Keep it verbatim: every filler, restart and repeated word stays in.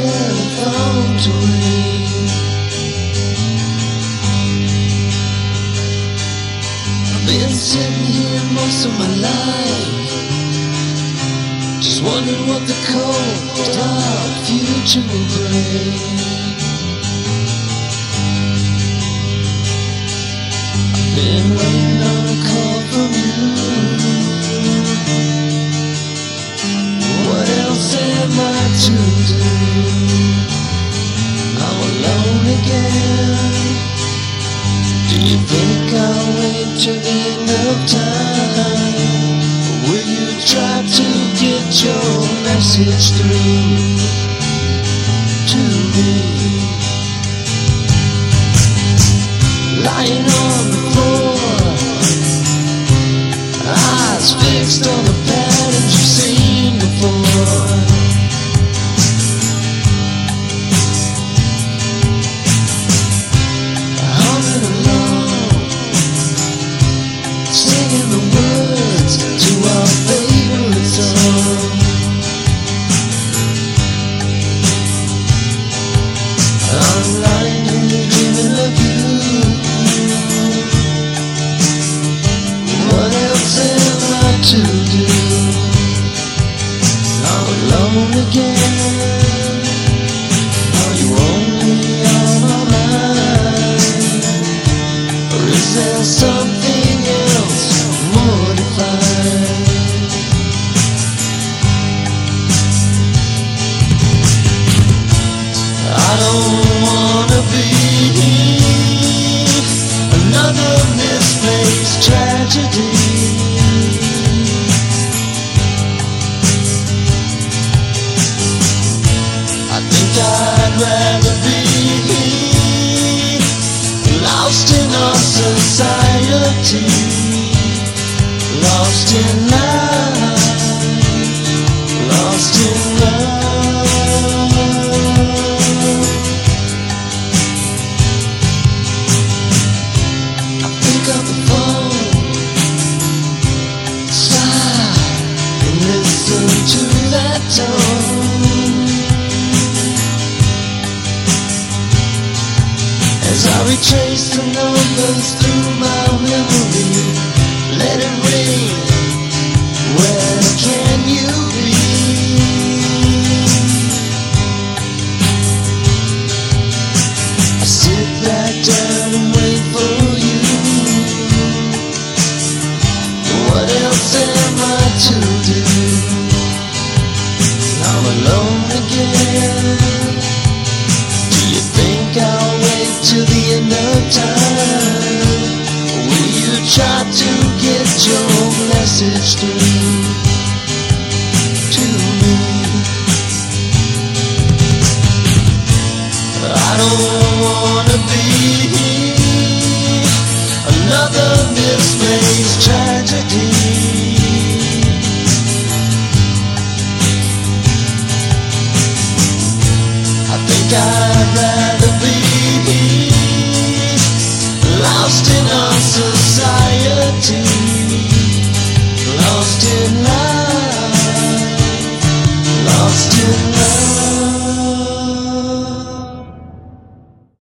telephone to ring. I've been sitting here most of my life, just wondering what the cold, dark future will bring. I've been waiting on a call from you. What else am I to do? I'm alone again. Do you think I'll wait till the end of time? Or will you try to get your message through to me? Lying on the floor, eyes fixed on the patterns you've seen before. Humming along, singing the words to our favorite song. I'm lying here dreaming of you. What else am I to do? I'm alone again. Are you only on my mind? Or is there something else more defined? I don't wanna be another misplaced tragedy. I think I'd rather be lost in our society, lost in life, lost in love. I pick up the phone, sigh, and listen to that tone. As I retrace the numbers through my memory, let it ring. Where can you be? I sit back down and wait for you. What else am I to do? I'm alone again. Do you think I'll wait till the end of time? Or will you try to get your message through to me? I don't wanna be another misplaced tragedy. I think I'd rather